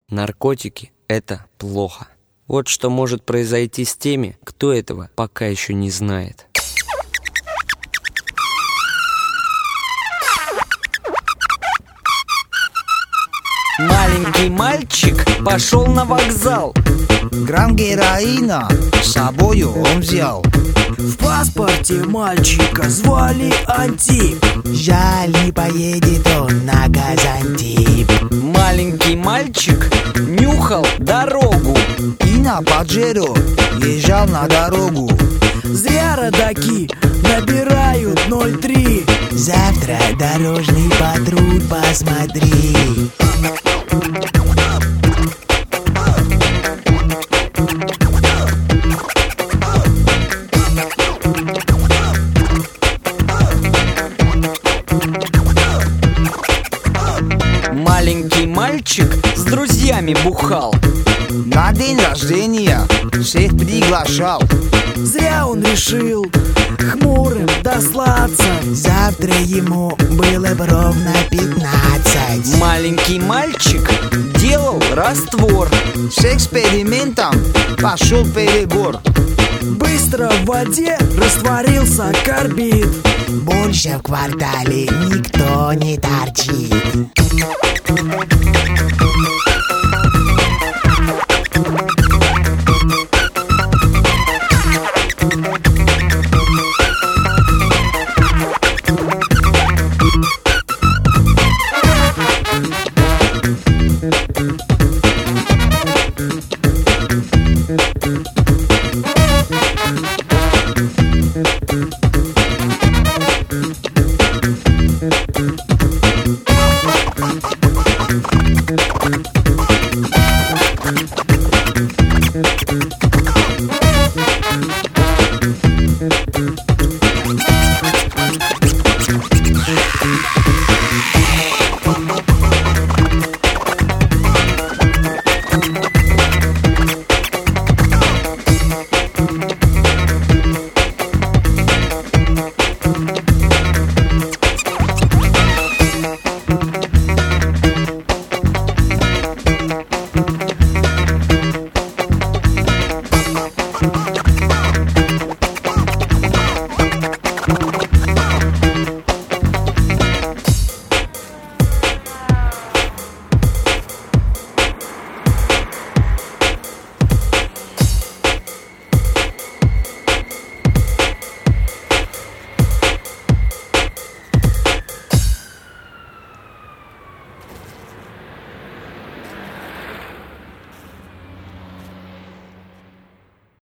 Наркотики – это плохо. Вот что может произойти с теми, кто этого пока еще не знает. Маленький мальчик пошел на вокзал. Грамм героина с собою он взял. В паспорте мальчика звали Антип. Жаль, не поедет он на Газантип. Маленький мальчик нюхал дорогу И на Паджеро езжал на дорогу. Зря родаки набирают 03. Завтра дорожный патруль посмотри. Маленький мальчик с друзьями бухал. На день рождения всех приглашал. Зря он решил хмурым дослаться. Завтра ему было бы ровно 15. Маленький мальчик делал раствор. С экспериментом пошел перебор. Быстро в воде растворился карбид. Больше в квартале никто не торчит.